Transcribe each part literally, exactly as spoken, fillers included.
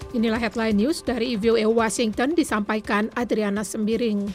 Inilah headline news dari V O A Washington disampaikan Adriana Sembiring.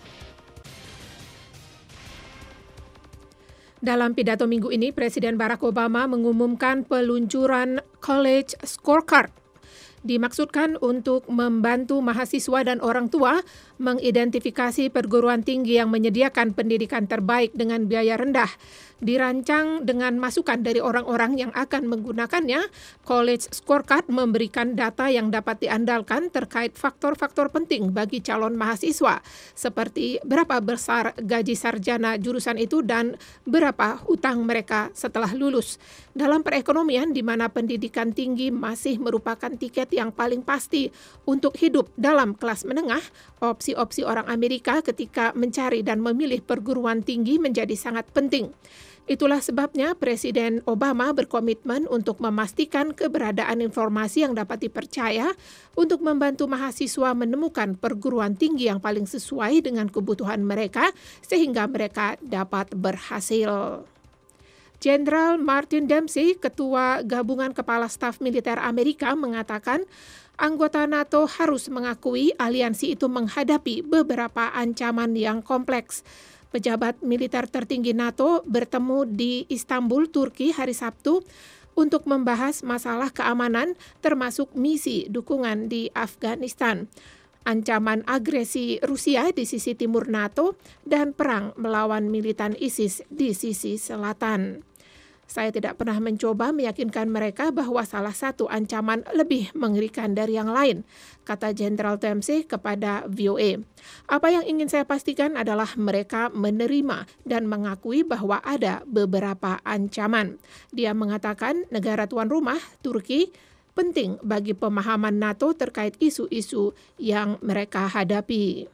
Dalam pidato minggu ini, Presiden Barack Obama mengumumkan peluncuran College Scorecard. Dimaksudkan untuk membantu mahasiswa dan orang tua mengidentifikasi perguruan tinggi yang menyediakan pendidikan terbaik dengan biaya rendah. Dirancang dengan masukan dari orang-orang yang akan menggunakannya, College Scorecard memberikan data yang dapat diandalkan terkait faktor-faktor penting bagi calon mahasiswa, seperti berapa besar gaji sarjana jurusan itu dan berapa hutang mereka setelah lulus. Dalam perekonomian di mana pendidikan tinggi masih merupakan tiket yang paling pasti untuk hidup dalam kelas menengah, opsi-opsi orang Amerika ketika mencari dan memilih perguruan tinggi menjadi sangat penting. Itulah sebabnya Presiden Obama berkomitmen untuk memastikan keberadaan informasi yang dapat dipercaya untuk membantu mahasiswa menemukan perguruan tinggi yang paling sesuai dengan kebutuhan mereka sehingga mereka dapat berhasil. Jenderal Martin Dempsey, Ketua Gabungan Kepala Staf Militer Amerika, mengatakan anggota NATO harus mengakui aliansi itu menghadapi beberapa ancaman yang kompleks. Pejabat militer tertinggi NATO bertemu di Istanbul, Turki hari Sabtu untuk membahas masalah keamanan termasuk misi dukungan di Afghanistan, ancaman agresi Rusia di sisi timur NATO, dan perang melawan militan ISIS di sisi selatan. Saya tidak pernah mencoba meyakinkan mereka bahwa salah satu ancaman lebih mengerikan dari yang lain, kata Jenderal Dempsey kepada V O A. Apa yang ingin saya pastikan adalah mereka menerima dan mengakui bahwa ada beberapa ancaman. Dia mengatakan negara tuan rumah, Turki, penting bagi pemahaman NATO terkait isu-isu yang mereka hadapi.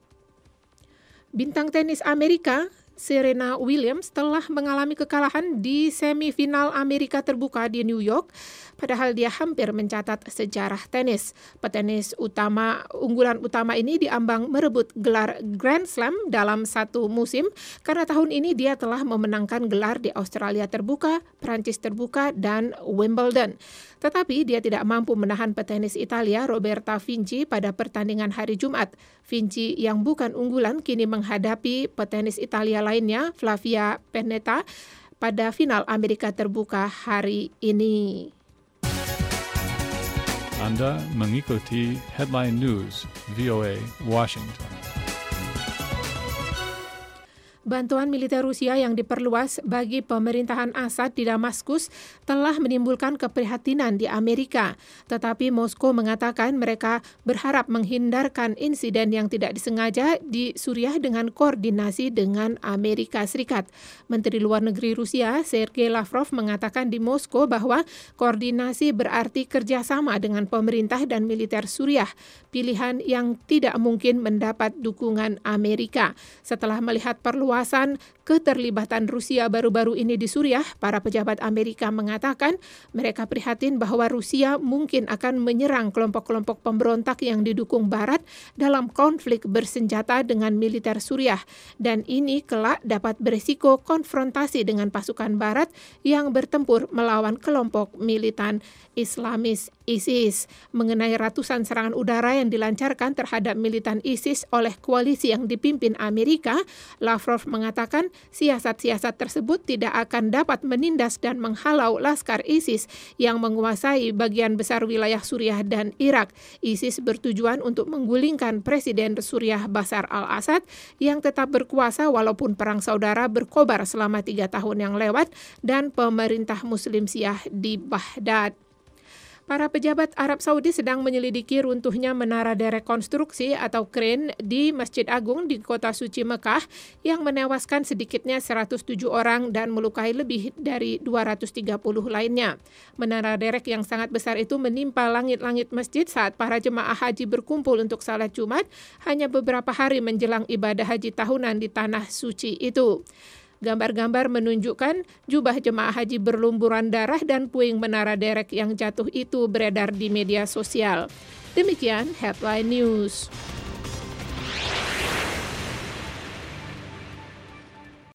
Bintang tenis Amerika Serena Williams telah mengalami kekalahan di semifinal Amerika Terbuka di New York, padahal dia hampir mencatat sejarah tenis. Petenis utama unggulan utama ini diambang merebut gelar Grand Slam dalam satu musim karena tahun ini dia telah memenangkan gelar di Australia Terbuka, Prancis Terbuka, dan Wimbledon. Tetapi dia tidak mampu menahan petenis Italia Roberta Vinci pada pertandingan hari Jumat. Vinci yang bukan unggulan kini menghadapi petenis Italia lainnya, Flavia Pennetta, pada final Amerika Terbuka hari ini. Anda mengikuti Headline News V O A Washington. Bantuan militer Rusia yang diperluas bagi pemerintahan Assad di Damaskus telah menimbulkan keprihatinan di Amerika. Tetapi Moskow mengatakan mereka berharap menghindarkan insiden yang tidak disengaja di Suriah dengan koordinasi dengan Amerika Serikat. Menteri Luar Negeri Rusia, Sergei Lavrov, mengatakan di Moskow bahwa koordinasi berarti kerjasama dengan pemerintah dan militer Suriah, pilihan yang tidak mungkin mendapat dukungan Amerika. Setelah melihat perluasan keterlibatan Rusia baru-baru ini di Suriah, para pejabat Amerika mengatakan mereka prihatin bahwa Rusia mungkin akan menyerang kelompok-kelompok pemberontak yang didukung Barat dalam konflik bersenjata dengan militer Suriah, dan ini kelak dapat berisiko konfrontasi dengan pasukan Barat yang bertempur melawan kelompok militan Islamis ISIS. Mengenai ratusan serangan udara yang dilancarkan terhadap militan ISIS oleh koalisi yang dipimpin Amerika, Lavrov mengatakan siasat-siasat tersebut tidak akan dapat menindas dan menghalau laskar ISIS yang menguasai bagian besar wilayah Suriah dan Irak. ISIS bertujuan untuk menggulingkan Presiden Suriah Bashar al-Assad yang tetap berkuasa walaupun perang saudara berkobar selama tiga tahun yang lewat dan pemerintah Muslim Syiah di Baghdad. Para pejabat Arab Saudi sedang menyelidiki runtuhnya menara derek konstruksi atau kren di Masjid Agung di kota suci Mekah yang menewaskan sedikitnya seratus tujuh orang dan melukai lebih dari dua ratus tiga puluh lainnya. Menara derek yang sangat besar itu menimpa langit-langit masjid saat para jemaah haji berkumpul untuk salat Jumat hanya beberapa hari menjelang ibadah haji tahunan di tanah suci itu. Gambar-gambar menunjukkan jubah jemaah haji berlumuran darah dan puing menara derek yang jatuh itu beredar di media sosial. Demikian Headline News.